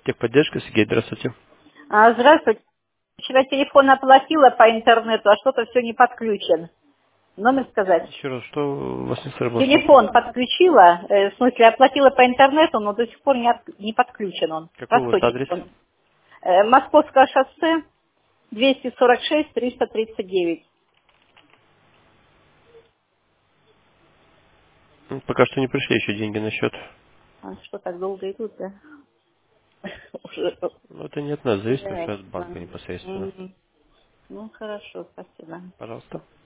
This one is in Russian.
Техподдержка, Сергей, здравствуйте. Здравствуйте. Вчера телефон оплатила по интернету, а что-то все не подключен. Номер сказать? Еще раз, что у вас не сработало? Телефон подключила, в смысле оплатила по интернету, но до сих пор не подключен он. Какой у вас Простой адрес? телефон. Московское шоссе, 246-339. Пока что не пришли еще деньги на счет. Что так долго идут, да? Уже Но это не от нас зависит, это от банка ясно. непосредственно. Мгм. Ну, хорошо, спасибо. Пожалуйста.